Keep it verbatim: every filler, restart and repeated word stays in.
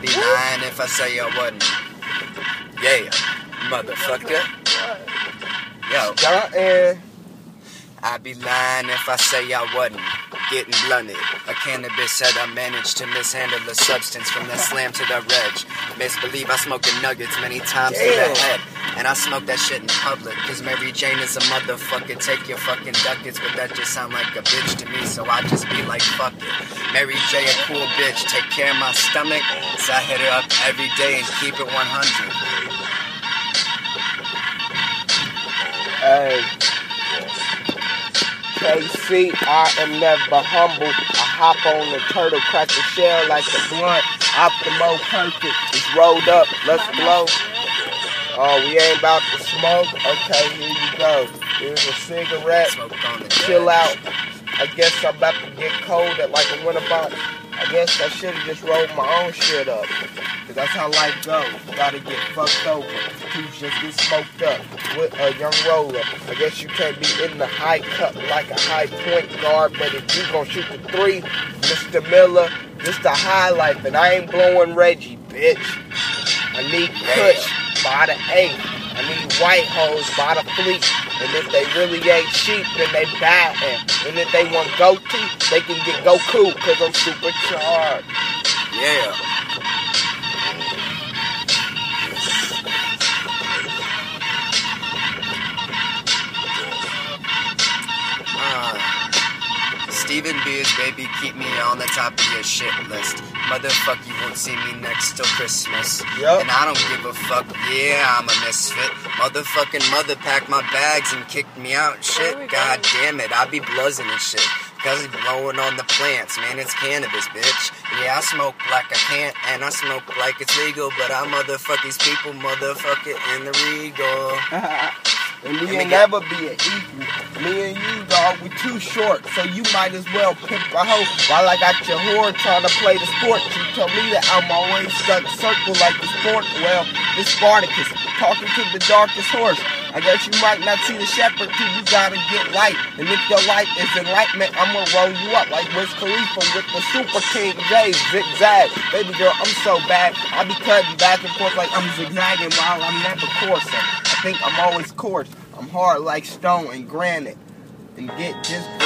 be lying if I say I wasn't. Yeah, motherfucker. Yo. Stuntin'. I'd be lying if I say I wasn't getting blunted. A cannabis said I managed to mishandle a substance from that slam to the reg. Misbelieve I smoking nuggets many times to the head. And I smoke that shit in public, cause Mary Jane is a motherfucker. Take your fucking ducats, but that just sound like a bitch to me, so I just be like, fuck it. Mary J a cool bitch, take care of my stomach, so I hit her up every day and keep it one hundred. Hey. K C, I am never humble. I hop on the turtle, crack the shell like a blunt. Optimo perfect, it's rolled up, let's blow. Oh, we ain't about to smoke? Okay, here you go. Here's a cigarette, chill out. I guess I'm about to get cold at like a winter box. I guess I should've just rolled my own shit up. Cause that's how life goes. You gotta get fucked over. You just get smoked up with a young roller. I guess you can't be in the high cut like a high point guard, but if you gon' shoot the three, Mister Miller, this the high life, and I ain't blowing Reggie, bitch. I need Kush by the eight. I need white hoes by the fleet. And if they really ain't cheap, then they battin'. And if they want Goku, they can get Goku, cause I'm supercharged. Yeah. Uh, Steven Beers, baby, keep me on the top of your shit list. Motherfucker, you won't see me next till Christmas. Yep. And I don't give a fuck, yeah, I'm a misfit. Motherfucking mother packed my bags and kicked me out. Shit, god damn it, I be buzzing and shit. Cause it's blowing on the plants, man, it's cannabis, bitch. Yeah, I smoke like I can't, and I smoke like it's legal, but I motherfuck these people, motherfucker, in the Regal. And we ain't never be an equal. Me and you, dog, we too short, so you might as well pimp a hoe. While I got your whore trying to play the sport, you tell me that I'm always stuck circle like the sport. Well, it's Spartacus, talking to the darkest horse. I guess you might not see the shepherd till you gotta get light. And if your light is enlightenment, I'ma roll you up like Wiz Khalifa with the Super King J, zigzag. Baby girl, I'm so bad, I be cutting back and forth like I'm zigzagging while I'm never coursing. I think I'm always coarse. I'm hard like stone and granite. And get just